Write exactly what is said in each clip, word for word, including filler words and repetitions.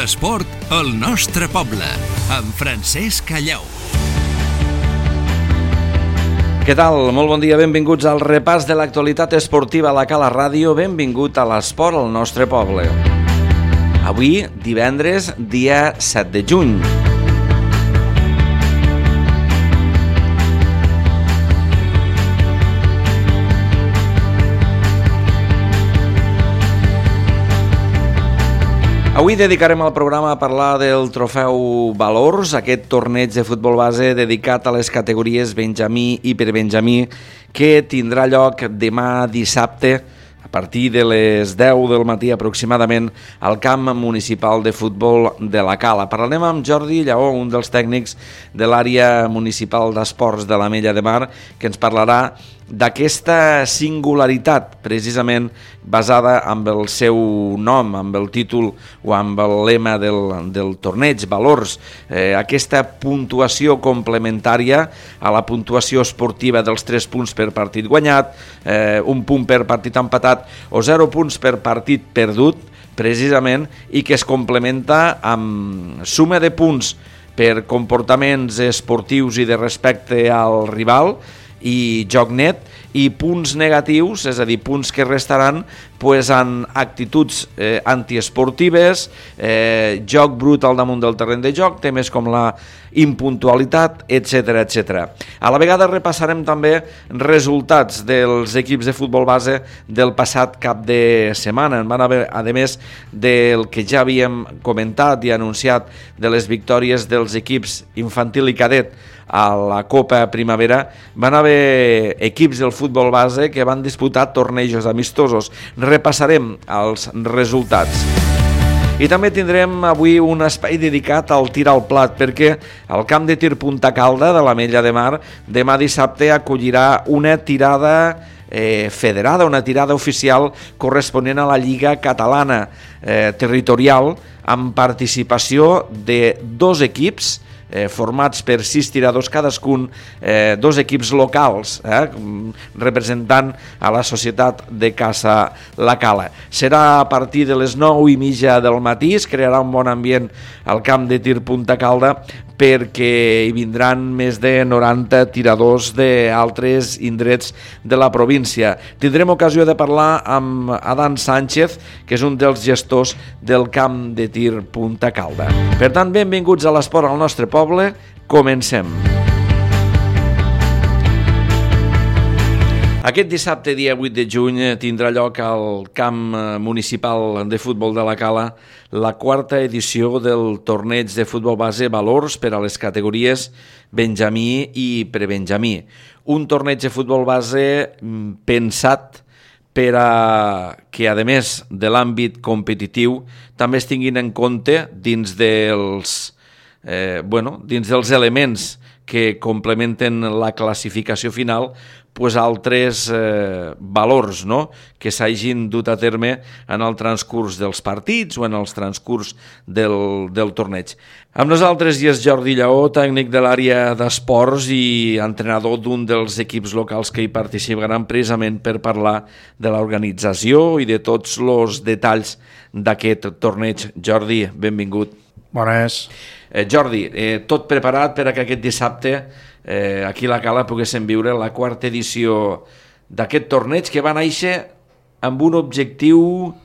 L'esport al nostre poble, amb Francesc Callau. Què tal? Molt bon dia, benvinguts al repàs de l'actualitat esportiva a la Cala Ràdio. Benvingut a l'esport al nostre poble. Avui, divendres, dia set de juny. Avui dedicarem el programa a parlar del trofeu Valors, aquest torneig de futbol base dedicat a les categories Benjamí i Prebenjamí, que tindrà lloc demà dissabte a partir de les deu del matí aproximadament al camp municipal de futbol de la Cala. Parlarem amb Jordi Lleó, un dels tècnics de l'àrea municipal d'esports de l'Ametlla de Mar, que ens parlarà d'aquesta singularitat, precisament basada amb el seu nom, amb el títol o amb el lema del, del torneig, Valors, eh, aquesta puntuació complementària a la puntuació esportiva dels tres punts per partit guanyat, eh, un punt per partit empatat o zero punts per partit perdut, precisament, i que es complementa amb suma de punts per comportaments esportius i de respecte al rival i joc net, i punts negatius, és a dir, punts que restaran pues, en actituds eh, antiesportives, eh, joc brut al damunt del terreny de joc, temes com la impuntualitat, etcètera, etcètera. A la vegada repassarem també resultats dels equips de futbol base del passat cap de setmana. En van haver, a més del que ja havíem comentat i anunciat de les victòries dels equips infantil i cadet a la Copa Primavera, van haver equips del futbol base que van disputar tornejos amistosos. Repassarem els resultats. I també tindrem avui un espai dedicat al tir al plat, perquè el camp de tir Punta Calda de l'Ametlla de Mar demà dissabte acollirà una tirada eh, federada, una tirada oficial corresponent a la Lliga Catalana eh, Territorial, amb participació de dos equips Eh, formats per sis tiradors cadascun, eh, dos equips locals, eh, representant a la societat de Casa La Cala. Serà a partir de les nou i mitja del matí, es crearà un bon ambient al camp de tir Punta Calda, perquè hi vindran més de noranta tiradors d'altres indrets de la província. Tindrem ocasió de parlar amb Adán Sánchez, que és un dels gestors del camp de tir Punta Calda. Per tant, benvinguts a l'esport al nostre poble. Comencem. Aquest dissabte, dia vuit de juny, tindrà lloc al camp municipal de futbol de la Cala la quarta edició del torneig de futbol base Valors per a les categories Benjamí i Prebenjamí. Un torneig de futbol base pensat per a que, a més de l'àmbit competitiu, també es tinguin en compte dins dels, eh, bueno, dins dels elements que complementen la classificació final, pues altres eh, valors, no?, que s'hagin dut a terme en el transcurs dels partits o en el transcurs del, del torneig. Amb nosaltres hi és Jordi Lleó, tècnic de l'àrea d'esports i entrenador d'un dels equips locals que hi participaran, precisament per parlar de l'organització i de tots els detalls d'aquest torneig. Jordi, benvingut. Bones. Eh, Jordi, eh, tot preparat per a que aquest dissabte eh, aquí a la Cala poguéssim viure la quarta edició d'aquest torneig que va néixer amb un objectiu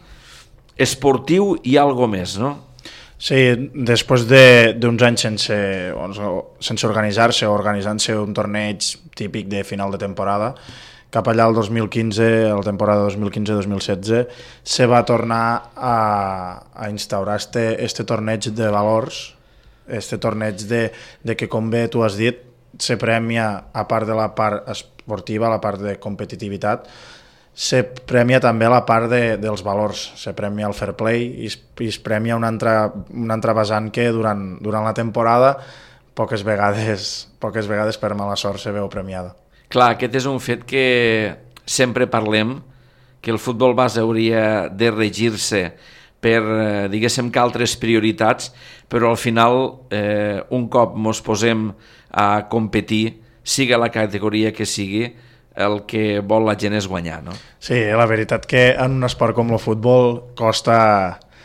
esportiu i algo més, no? Sí, després de, d'uns anys sense, sense organitzar-se o organitzant-se un torneig típic de final de temporada, cap allà el dos mil quinze, la temporada dos mil quinze dos mil setze, se va tornar a, a instaurar este, este torneig de valors, este torneig de, de que, com bé tu has dit, se premia, a part de la part esportiva, la part de competitivitat, se premia també la part de, dels valors, se premia el fair play i es, i es premia un altre, un altre vessant que durant, durant la temporada poques vegades, poques vegades per mala sort se veu premiada. Clar, aquest és un fet que sempre parlem, que el futbol base hauria de regir-se per, diguéssim, que altres prioritats, però al final, eh, un cop mos posem a competir, siga la categoria que sigui, el que vol la gent és guanyar, no? Sí, la veritat que en un esport com el futbol costa,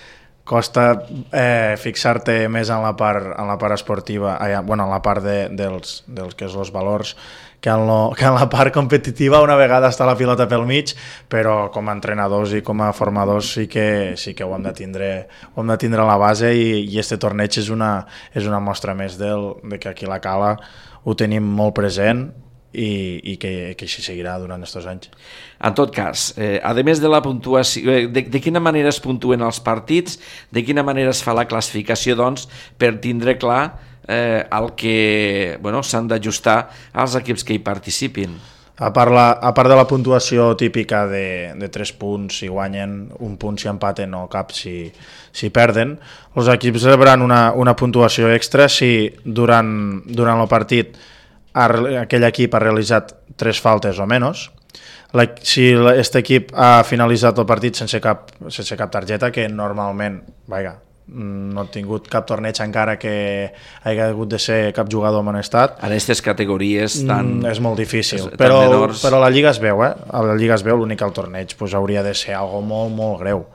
costa eh, fixar-te més en la part, en la part esportiva, eh, bueno, en la part de, dels, dels que és els valors, que en, lo, que en la part competitiva una vegada està la pilota pel mig, però com a entrenadors i com a formadors sí que, sí que ho hem de tindre, ho hem de tindre a la base i, i este torneig és una, és una mostra més del, de que aquí a la Cala ho tenim molt present i, i que, que així seguirà durant aquests anys. En tot cas, eh, a més de la puntuació, de, de quina manera es puntuen els partits, de quina manera es fa la classificació, doncs, per tindre clar eh, el que bueno, s'han d'ajustar als equips que hi participin? A part, la, a part de la puntuació típica de, de tres punts si guanyen, un punt si empaten o cap si, si perden, els equips rebran una, una puntuació extra si durant, durant el partit aquell equip ha realitzat tres faltes o menys. La, si aquest equip ha finalitzat el partit sense cap, sense cap targeta, que normalment, vaja, no ha tingut cap torneig encara que hagi hagut de ser cap jugador amonestat. En aquestes categories tan... Mm, és molt difícil, és, però, menors... però la Lliga es veu, eh? A la Lliga es veu, l'únic al torneig pues, hauria de ser algo molt, molt greu.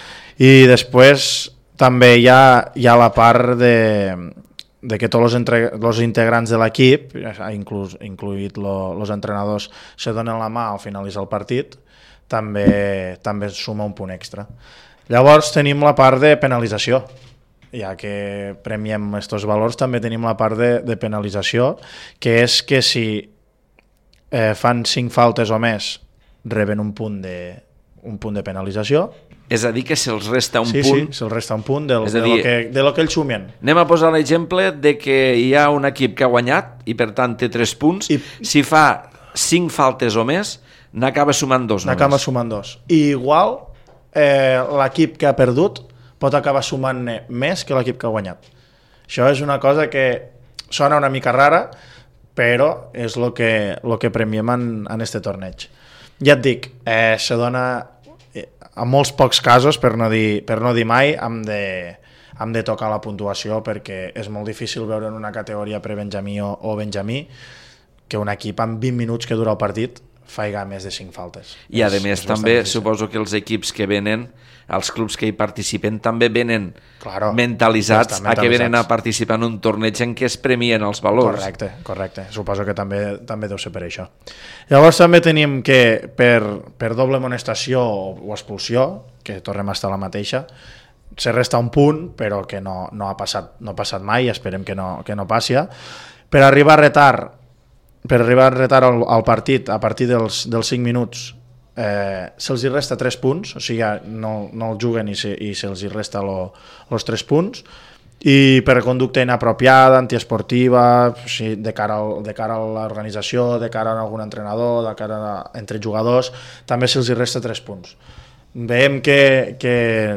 I després també hi ha, hi ha la part de... de que tots els integrants de l'equip, inclús, incluït els entrenadors, se donen la mà al finalitzar el partit, també, també suma un punt extra. Llavors tenim la part de penalització. Ja que premiem aquests valors, també tenim la part de, de penalització, que és que si eh, fan cinc faltes o més, reben un punt de, un punt de penalització. És a dir, que se'ls resta un sí, punt... Sí, se'ls resta un punt del, dir, de, lo que, de lo que ells sumen. Anem a posar l'exemple de que hi ha un equip que ha guanyat i per tant té tres punts. I... Si fa cinc faltes o més, n'acaba sumant dos. N'acaba sumant dos. I igual eh, l'equip que ha perdut pot acabar sumant més que l'equip que ha guanyat. Això és una cosa que sona una mica rara, però és el que, lo que premiem en, en este torneig. Ja et dic, eh, se dona... en molts pocs casos, per no dir, per no dir mai, hem de, hem de tocar la puntuació perquè és molt difícil veure en una categoria pre-benjamí o, o benjamí que un equip en vint minuts que dura el partit faiga més de cinc faltes. I a més també suposo que els equips que venen, els clubs que hi participen també venen claro, mentalitzats a que venen a participar en un torneig en què es premien els valors. Correcte, correcte. Suposo que també, també deu ser per això. Llavors també tenim que per, per doble amonestació o expulsió, que tornem a estar la mateixa, se resta un punt, però que no, no, ha, passat, no ha passat mai, esperem que no, que no passi. Per arribar a retard, per arribar a retard al, al partit, a partir dels, dels cinc minuts, eh, se'ls hi resta tres punts, o sigui, ja no, no el juguen i, se, i se'ls hi resta els tres punts, i per conducta inapropiada, antiesportiva, o sigui, de, cara al, de cara a l'organització, de cara a algun entrenador, de cara a, entre jugadors, també se'ls hi resta tres punts. Veiem que, que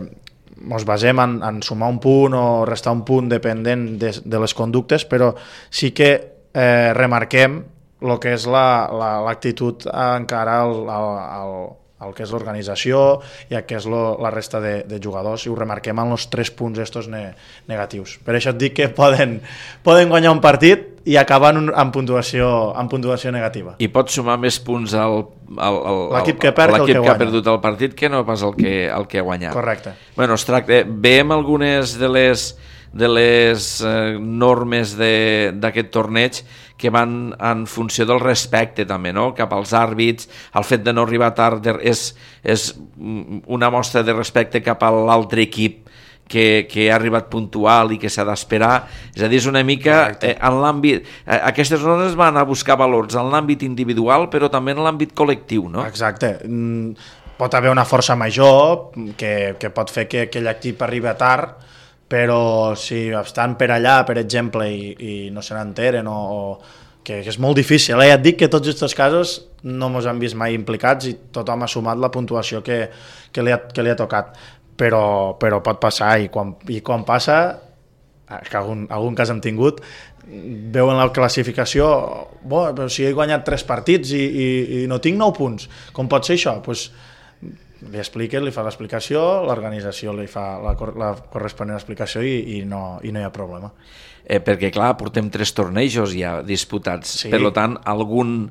ens basem en, en sumar un punt o restar un punt dependent de, de les conductes, però sí que eh, remarquem el que és l'actitud la, la, encara al, al, al que és l'organització i el que és lo, la resta de, de jugadors, i ho remarquem en els tres punts estos ne, negatius. Per això et dic que poden, poden guanyar un partit i acabar en, en, puntuació, en puntuació negativa. I pot sumar més punts al, al, al, l'equip que, perd l'equip que, que ha perdut el partit que no pas el que, el que ha guanyat. Correcte. Bueno, es tracta, veiem algunes de les de les eh, normes d'aquest torneig que van en funció del respecte també, no? Cap als àrbits, el fet de no arribar tard és, és una mostra de respecte cap a l'altre equip que, que ha arribat puntual i que s'ha d'esperar, és a dir, és una mica eh, en l'àmbit, eh, aquestes normes van a buscar valors en l'àmbit individual però també en l'àmbit col·lectiu, no? Exacte. Pot haver una força major que, que pot fer que aquell equip arribi a tard, però si estan per allà, per exemple, i, i no se n'enteren, o, o que, que és molt difícil. Eh? Ja et dic que tots aquests casos no ens han vist mai implicats i tothom ha sumat la puntuació que, que, li, ha, que li ha tocat, però, però pot passar, i quan, i quan passa, que algun, algun cas hem tingut, veuen la classificació, bo, però si he guanyat tres partits i, i, i no tinc nou punts, com pot ser això? Doncs li expliques, li fa l'explicació, l'organització li fa la, la corresponent explicació i, i, no, i no hi ha problema. Eh, perquè, clar, portem tres tornejos ja disputats. Sí. Per tant, algun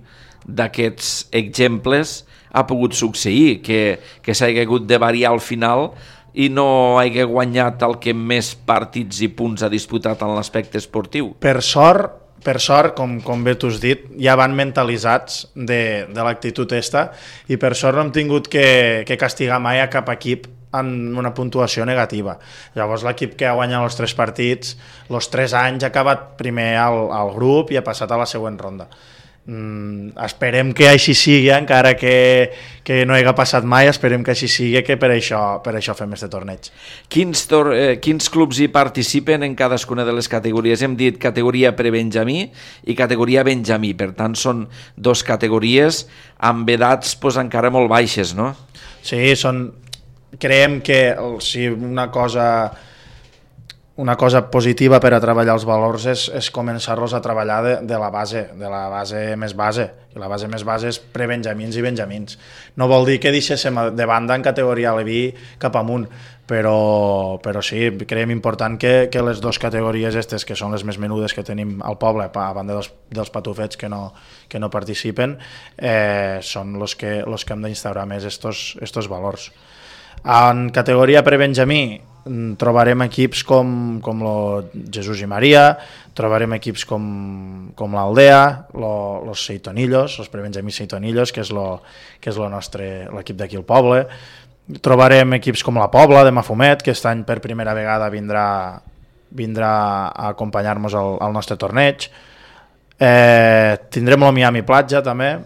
d'aquests exemples ha pogut succeir, que, que s'hagi hagut de variar al final i no hagi guanyat el que més partits i punts ha disputat en l'aspecte esportiu. Per sort, per sort, com, com bé t'ho has dit, ja van mentalitzats de, de l'actitud esta, i per sort no hem tingut que, que castigar mai a cap equip en una puntuació negativa. Llavors l'equip que ha guanyat els tres partits, els tres anys, ha acabat primer al, al grup i ha passat a la següent ronda. Mm, esperem que així sigui, encara que, que no hagi passat mai, esperem que així sigui, que per això, per això fem este torneig. Quins, tor eh, quins clubs hi participen en cadascuna de les categories? Hem dit categoria prebenjamí i categoria benjamí, per tant són dos categories amb edats pues, encara molt baixes, no? Sí, són... creiem que si una cosa... una cosa positiva per a treballar els valors és, és començar-los a treballar de, de la base, de la base més base, i la base més base és prebenjamins i benjamins. No vol dir que deixéssim de banda en categoria aleví cap amunt, però, però sí, creiem important que, que les dues categories estes, que són les més menudes que tenim al poble, a banda dels, dels patufets que no, que no participen, eh, són els que, los que hem d'instaurar més estos, estos valors. En categoria prebenjamí trobarem equips com, com lo Jesús i Maria, trobarem equips com, com l'Aldea, lo, los Seitonillos, els prebenjamís Seitonillos, que és lo, que és lo nostre, l'equip d'aquí al poble. Trobarem equips com la Pobla de Mafumet, que aquest any per primera vegada vindrà, vindrà a acompanyar-nos al, al nostre torneig. Eh, tindrem el Miami Platja també,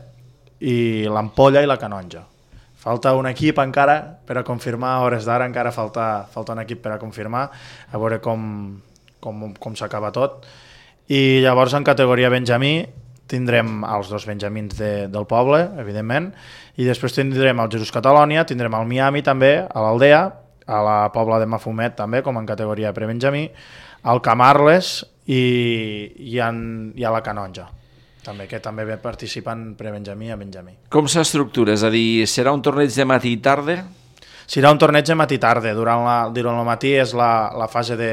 i l'Ampolla i la Canonja. Falta un equip encara per a confirmar, a hores d'ara encara falta, falta un equip per a confirmar, a veure com, com, com s'acaba tot. I llavors en categoria benjamí tindrem els dos benjamins de, del poble, evidentment, i després tindrem el Jesús Catalònia, tindrem el Miami també, a l'Aldea, a la Pobla de Mafumet també, com en categoria prebenjamí, al Camarles i, i, en, i a la Canonja, també, que també participen prebenjamí a benjamí. Com s'estructura? És a dir, serà un torneig de matí i tarda? Serà un torneig de matí i tarda. Durant, la, durant el matí és la, la fase de,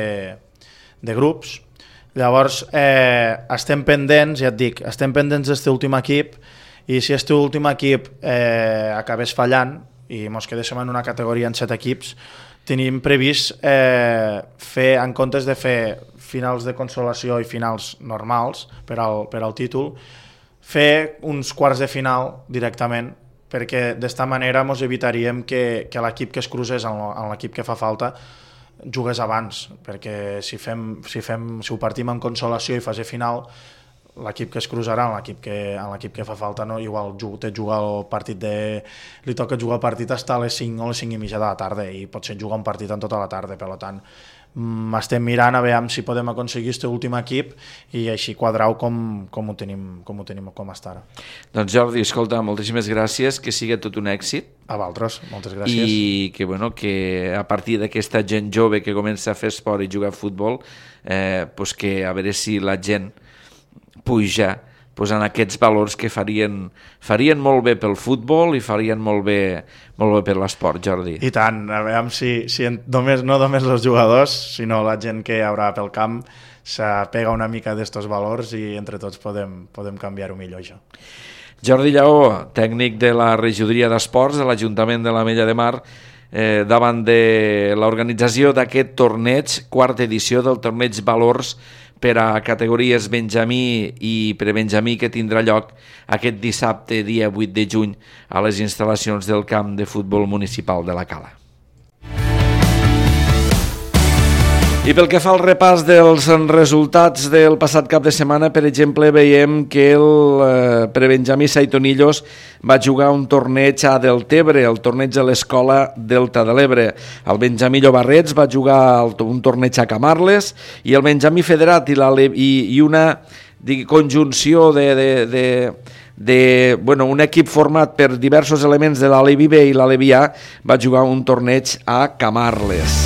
de grups. Llavors, eh, estem pendents, ja et dic, estem pendents d'este últim equip, i si este últim equip eh, acabés fallant i ens quedéssim en una categoria en set equips, tenim previst eh, fer, en comptes de fer finals de consolació i finals normals per al, per al títol, fer uns quarts de final directament, perquè d'esta manera ens evitaríem que, que l'equip que es crucés en l'equip que fa falta jugués abans, perquè si, fem, si, fem, si ho partim en consolació i fase final, l'equip que es cruzarà en l'equip que, en l'equip que fa falta, no? Igual té jugar el partit de... li toca jugar el partit fins a les cinc o les cinc i mitja de la tarda, i potser jugar un partit en tota la tarda. Per tant, estem mirant a veure si podem aconseguir aquest últim equip i així quadrar-ho com, com, ho tenim, com ho tenim com està ara. Doncs Jordi, escolta, moltíssimes gràcies, que sigui tot un èxit. A vosaltres, moltes gràcies. I que, bueno, que a partir d'aquesta gent jove que comença a fer esport i jugar a futbol, eh, pues que a veure si la gent puja pues, en aquests valors que farien, farien molt bé pel futbol i farien molt bé, molt bé per l'esport, Jordi. I tant, a veure si, si només, no només els jugadors, sinó la gent que hi haurà pel camp s'apega una mica d'estos valors i entre tots podem, podem canviar-ho millor, això. Jordi Lleó, tècnic de la regidoria d'esports de l'Ajuntament de l'Ametlla de Mar, eh, davant de l'organització d'aquest torneig, quarta edició del torneig Valors per a categories benjamí i prebenjamí, que tindrà lloc aquest dissabte, dia vuit de juny, a les instal·lacions del camp de futbol municipal de la Cala. I pel que fa al repàs dels resultats del passat cap de setmana, per exemple, veiem que el eh, prebenjamí Saitonillos va jugar un torneig a Deltebre, el torneig de l'Escola Delta de l'Ebre. El benjamí Llobarrets va jugar un torneig a Camarles i el benjamí Federat i, la, i, i una digui, conjunció de... de, de de bueno, un equip format per diversos elements de l'Alevi B i l'Alevi A va jugar un torneig a Camarles.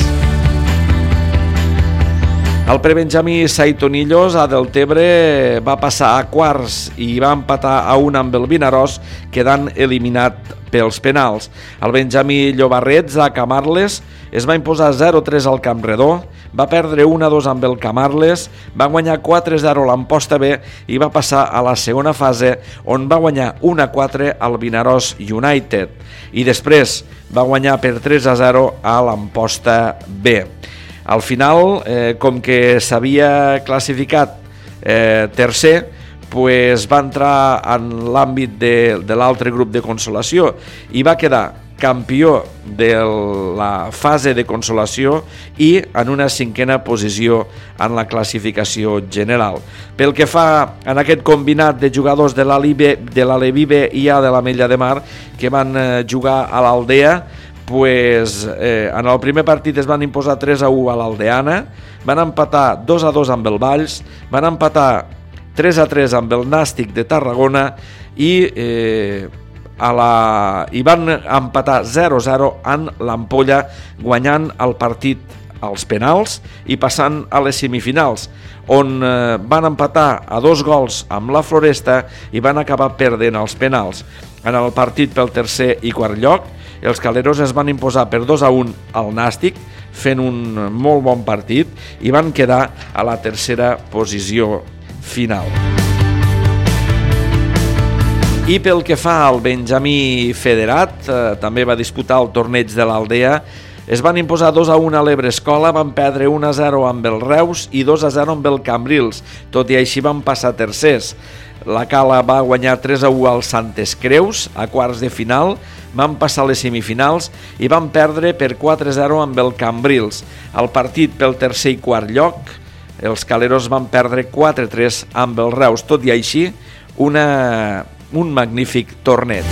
El prebenjamí Saitonillos a Deltebre va passar a quarts i va empatar a un amb el Vinaròs, quedant eliminat pels penals. El benjamí Llobarrets a Camarles es va imposar zero tres al Camp Redó, va perdre un a dos amb el Camarles, va guanyar quatre a zero l'Amposta B i va passar a la segona fase, on va guanyar un a quatre al Vinaròs United i després va guanyar per tres a zero a l'Amposta B. Al final, eh, com que s'havia classificat eh, tercer, pues va entrar en l'àmbit de, de l'altre grup de consolació i va quedar campió de la fase de consolació i en una cinquena posició en la classificació general. Pel que fa en aquest combinat de jugadors de l'Aleví B i A de l'Ametlla de Mar que van eh, jugar a l'Aldea, pues, eh, en el primer partit es van imposar tres a u a l'Aldeana, van empatar dos a dos amb el Valls, van empatar tres a tres amb el Nàstic de Tarragona i, eh, a la... i van empatar zero a zero en l'Ampolla, guanyant el partit als penals i passant a les semifinals, on eh, van empatar a dos gols amb la Floresta i van acabar perdent els penals. En el partit pel tercer i quart lloc, els caleros es van imposar per dos a un al Nàstic, fent un molt bon partit, i van quedar a la tercera posició final. I pel que fa al Benjamí Federat, eh, també va disputar el torneig de l'Aldea. Es van imposar dos a un a l'Ebre Escola, van perdre un a zero amb el Reus i dos a zero amb el Cambrils, tot i així van passar tercers. La Cala va guanyar tres a u al Santes Creus a quarts de final, van passar les semifinals i van perdre per quatre a zero amb el Cambrils. El partit pel tercer i quart lloc, els caleros van perdre quatre a tres amb el Reus, tot i així una, un magnífic torneig.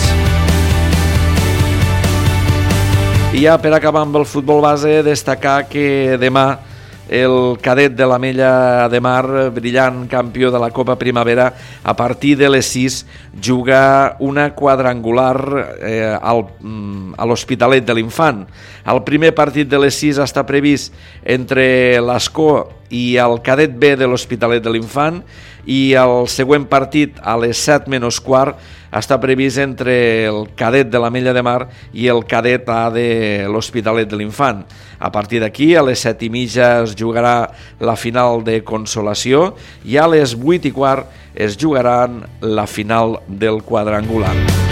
I ja per acabar amb el futbol base, destacar que demà el cadet de l'Ametlla de Mar, brillant campió de la Copa Primavera, a partir de les sis juga una quadrangular eh, al, a l'Hospitalet de l'Infant. El primer partit de les sis està previst entre l'Escó i el cadet B de l'Hospitalet de l'Infant, i el següent partit a les set menys quart està previst entre el cadet de l'Ametlla de Mar i el cadet A de l'Hospitalet de l'Infant. A partir d'aquí, a les set i mitja es jugarà la final de consolació i a les vuit i quart es jugaran la final del quadrangular.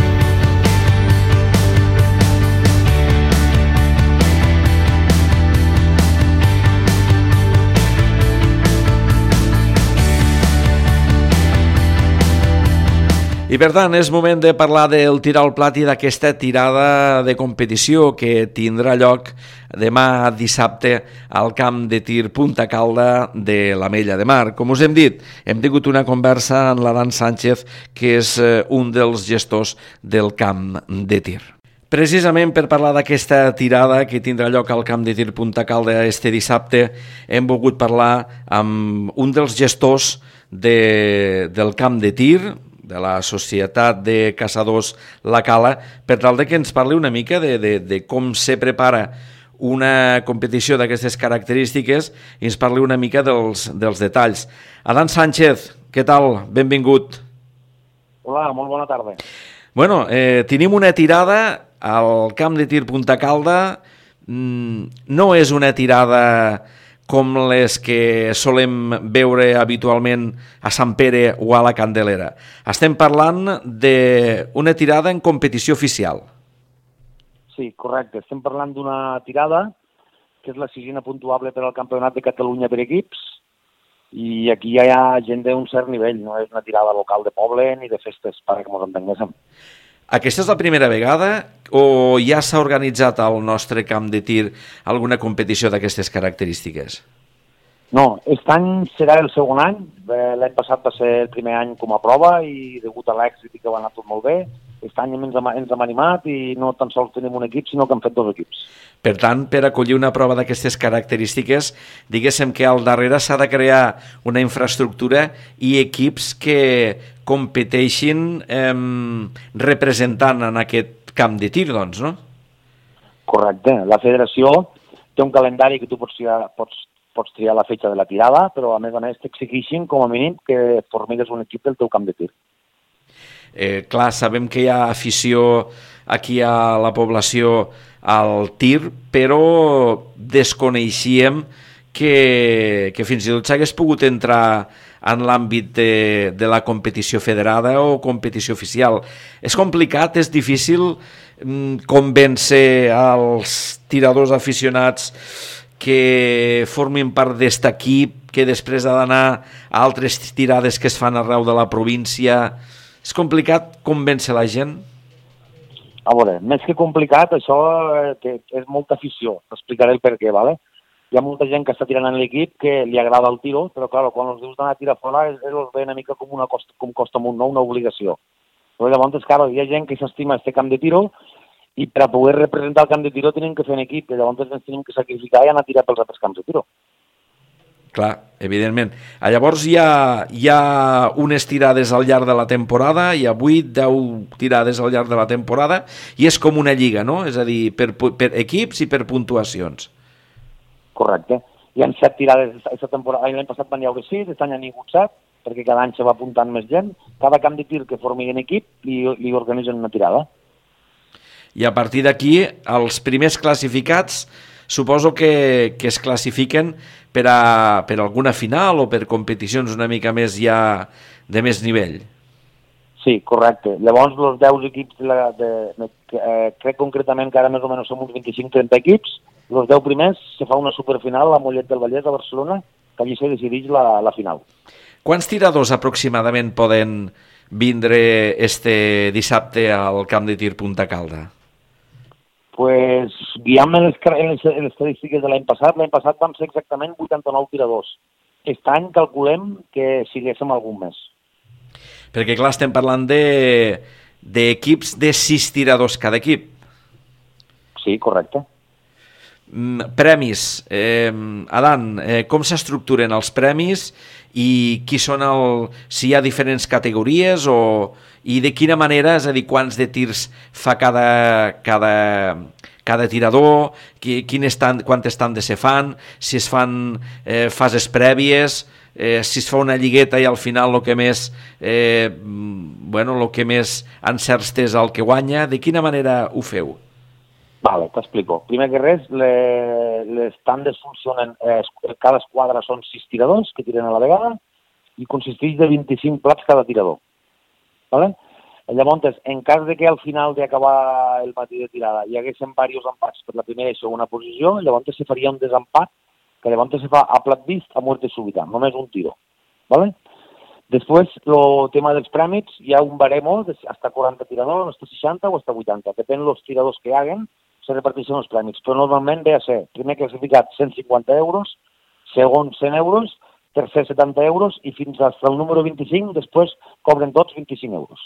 I per tant és moment de parlar del tir al plat i d'aquesta tirada de competició que tindrà lloc demà dissabte al camp de tir Punta Calda de l'Ametlla de Mar. Com us hem dit, hem tingut una conversa amb l'Adán Sánchez, que és un dels gestors del camp de tir. Precisament per parlar d'aquesta tirada que tindrà lloc al camp de tir Punta Calda este dissabte, hem volgut parlar amb un dels gestors de, del camp de tir, de la Societat de Caçadors La Cala, per tal de que ens parli una mica de, de, de com se prepara una competició d'aquestes característiques i ens parli una mica dels, dels detalls. Adán Sánchez, què tal? Benvingut. Hola, molt bona tarda. Bueno, eh, tenim una tirada al camp de tir Punta Calda. Mm, no és una tirada com les que solem veure habitualment a Sant Pere o a la Candelera. Estem parlant d'una tirada en competició oficial. Sí, correcte. Estem parlant d'una tirada que és la sisena puntuable per al Campionat de Catalunya per equips, i aquí ja hi ha gent d'un cert nivell, no és una tirada local de poble ni de festes, perquè ens entenguéssim. Aquesta és la primera vegada o ja s'ha organitzat al nostre camp de tir alguna competició d'aquestes característiques? No, aquest any serà el segon any. L'any passat va ser el primer any com a prova i degut a l'èxit i que va anar tot molt bé, aquest any ens hem, ens hem animat i no tan sols tenim un equip, sinó que hem fet dos equips. Per tant, per acollir una prova d'aquestes característiques, diguéssim que al darrere s'ha de crear una infraestructura i equips que competeixin eh, representant en aquest camp de tir, doncs, no? Correcte. La federació té un calendari que tu pots triar, pots, pots triar la fetge de la tirada, però a més a més t'exigeixen com a mínim que formigues un equip del teu camp de tir. Eh, clar, sabem que hi ha afició aquí a la població al tir, però desconeixíem que, que fins i tot s'hagués pogut entrar en l'àmbit de, de la competició federada o competició oficial. És complicat, és difícil mm, convèncer als tiradors aficionats que formin part d'est equip, que després ha d'anar a altres tirades que es fan arreu de la província. És complicat convèncer la gent? A veure, més que complicat, això eh, que és molta afició. T'explicaré el per què, ¿vale? Hi ha molta gent que està tirant en l'equip que li agrada el tiro, però clar, quan els dius d'anar a tirar fora els ve una mica com una costa, com costa amunt, no? Una obligació. Però llavors, clar, hi ha gent que s'estima este camp de tiro i per a poder representar el camp de tiro tenen que fer en equip, i llavors ens tenim que sacrificar i anar a tirar pels altres camps de tiro. Clar, evidentment. Llavors hi ha, hi ha unes tirades al llarg de la temporada, hi ha vuit, deu tirades al llarg de la temporada, i és com una lliga, no? És a dir, per, per equips i per puntuacions. Correcte. Hi ha set tirades aquesta temporada. L'any passat van haver sis, aquest any n'hi ha hagut set, perquè cada any se va apuntant més gent. Cada camp de tir que formi en equip li, li organitzen una tirada. I a partir d'aquí, els primers classificats suposo que, que es classifiquen per a per alguna final o per competicions una mica més ja de més nivell. Sí, correcte. Llavors, els deu equips, de, la, de, de, eh, crec concretament que ara més o menys som uns vint-i-cinc trenta equips, els deu primers se fa una superfinal a Mollet del Vallès, a Barcelona, que allí se decideix la, la final. Quants tiradors aproximadament poden vindre este dissabte al camp de tir Punta Calda? Pues, guiant en les, en les, en les estadístiques de l'any passat, l'any passat van ser exactament vuitanta-nou tiradors. Aquest any calculem que siguéssim algun més. Perquè, clar, estem parlant de d'equips de sis tiradors cada equip. Sí, correcte. Mm, premis. Eh, Adan, eh, com s'estructuren els premis i qui són el... si hi ha diferents categories o... i de quina manera, és a dir, quants de tirs fa cada, cada, cada tirador, qui, quines tan, quantes tandes se fan, si es fan eh, fases prèvies, eh, si es fa una lligueta i al final el que més eh, bueno, el que més encerts és el que guanya, de quina manera ho feu? Vale, t'explico. Primer que res, les, les tandes funcionen, eh, cada esquadra són sis tiradors que tiren a la vegada i consisteix de vint-i-cinc plats cada tirador. Vale? Llavors, en cas de que al final d'acabar el matí de tirada hi haguessin diversos empats per la primera i segona posició, llavors se faria un desempat que llavors se fa a plat vist a muerte súbita, només un tiro. Vale? Després, el tema dels prèmits, hi ha un baremo de hasta quaranta tiradors, hasta seixanta o hasta vuitanta. Depèn dels tiradors que hi haguen, se reparteixen els prèmits. Però normalment ve a ser primer classificat cent cinquanta euros, segon cent euros, tercer setanta euros i fins al número vint-i-cinc després cobren tots vint-i-cinc euros.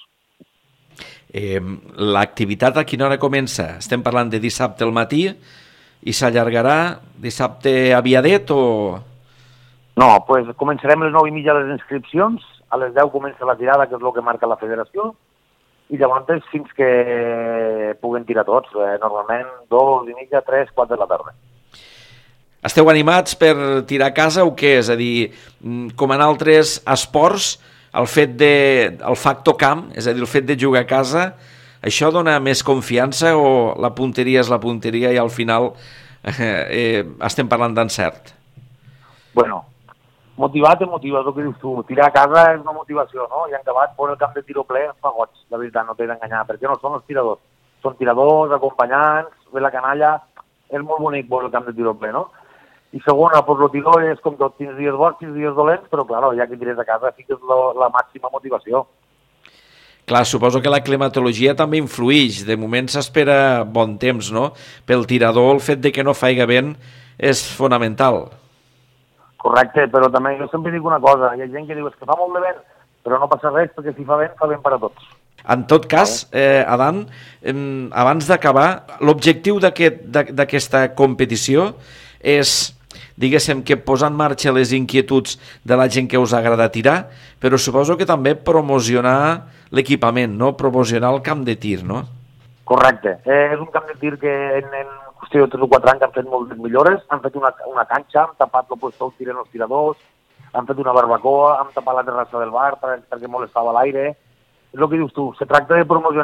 Eh, l'activitat a quina hora comença? Estem parlant de dissabte al matí i s'allargarà dissabte aviadet o...? No, doncs pues començarem a les nou i mitja les inscripcions, a les deu comença la tirada, que és el que marca la federació, i llavors fins que puguen tirar tots, eh, normalment dos i mitja, tres, quatre de la tarda. Esteu animats per tirar a casa o què? És a dir, com en altres esports, el fet de, el factor camp, és a dir, el fet de jugar a casa, això dona més confiança o la punteria és la punteria i al final eh, eh, estem parlant d'encert? Bueno, motivat i motiva, és el que dius tu. Tirar a casa és una motivació, no? I en acabat, por el camp de tiro ple fa goig, la veritat, no t'he d'enganyar, perquè no són els tiradors. Són tiradors, acompanyants, ve la canalla, és molt bonic veure el camp de tiro ple, no? I segona, pues, el tiro és com tot, tens dies bons, tens dies dolents, però clar, ja que tires a casa fiques la, la màxima motivació. Clar, suposo que la climatologia també influeix. De moment s'espera bon temps, no? Pel tirador el fet de que no faiga vent és fonamental. Correcte, però també jo sempre dic una cosa, hi ha gent que diu que fa molt de vent, però no passa res, perquè si fa vent, fa vent per a tots. En tot cas, eh, Adan, eh, abans d'acabar, l'objectiu d'aquesta competició és, diguéssim, que posar en marxa les inquietuds de la gent que us agrada tirar, però suposo que també promocionar l'equipament, no? Promocionar el camp de tir, no? Correcte. Eh, és un camp de tir que en, en qüestió de tres o quatre anys han fet moltes millores, han fet una, una canxa, han tapat el puesto on tiren els tiradors, han fet una barbacoa, han tapat la terrassa del bar per, perquè molestava l'aire. És el que dius tu, se tracta de promocionar un,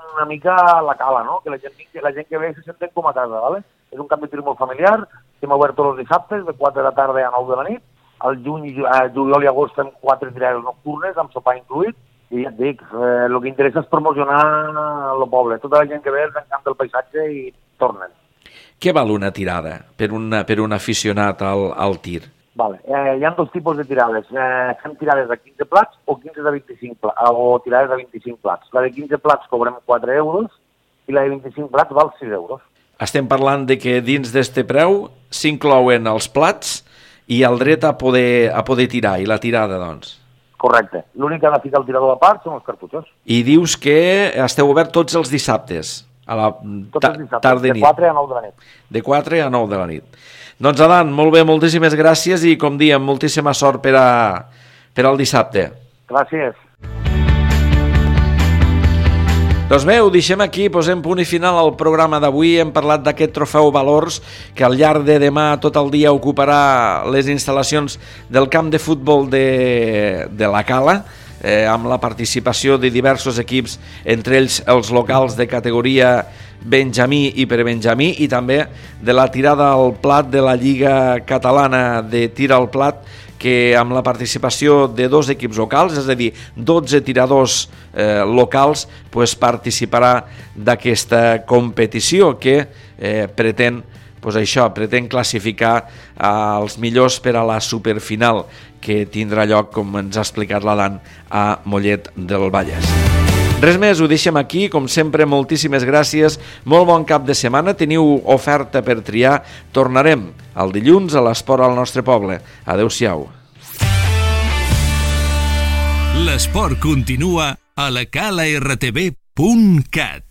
una mica a la cala, no? Que la gent, que la gent que ve se senten com a casa, ¿vale? És un camp de tir molt familiar, estem oberts tots els dissabtes, de quatre de la tarda a nou de la nit, al juny, a juliol i agost fem quatre tirades nocturnes, amb sopar incluït, i ja et dic, eh, el que interessa és promocionar el poble. Tota la gent que ve els encanta el paisatge i tornen. Què val una tirada per, una, per un aficionat al, al tir? Vale. Eh, hi ha dos tipus de tirades. Eh, fem tirades de quinze plats o quinze de vint-i-cinc plats, o tirades de vint-i-cinc plats. La de quinze plats cobrem quatre euros i la de vint-i-cinc plats val sis euros. Estem parlant de que dins d'este preu s'inclouen els plats i el dret a poder, a poder tirar, i la tirada, doncs. Correcte. L'únic que ha de ficar el tirador a part són els cartutxos. I dius que esteu obert tots els dissabtes, a la tots els dissabtes, tarda de nit. quatre a nou de la nit. De quatre a nou de la nit. Doncs, Adán, molt bé, moltíssimes gràcies i, com diem, moltíssima sort per, a, per al dissabte. Gràcies. Doncs bé, ho deixem aquí, posem punt i final al programa d'avui. Hem parlat d'aquest trofeu Valors que al llarg de demà tot el dia ocuparà les instal·lacions del camp de futbol de, de la Cala, eh, amb la participació de diversos equips, entre ells els locals de categoria Benjamí i prebenjamí, i també de la tirada al plat de la Lliga Catalana de Tir al Plat, que amb la participació de dos equips locals, és a dir, dotze tiradors eh, locals, pues, participarà d'aquesta competició que eh, pretén, pues, això, pretén classificar als millors per a la superfinal que tindrà lloc, com ens ha explicat l'Adán, a Mollet del Vallès. Res més, ho deixem aquí. Com sempre, moltíssimes gràcies. Molt bon cap de setmana. Teniu oferta per triar. Tornarem el dilluns a l'Esport al nostre poble. Adéu-siau. L'esport continua a la cala r t v punt cat.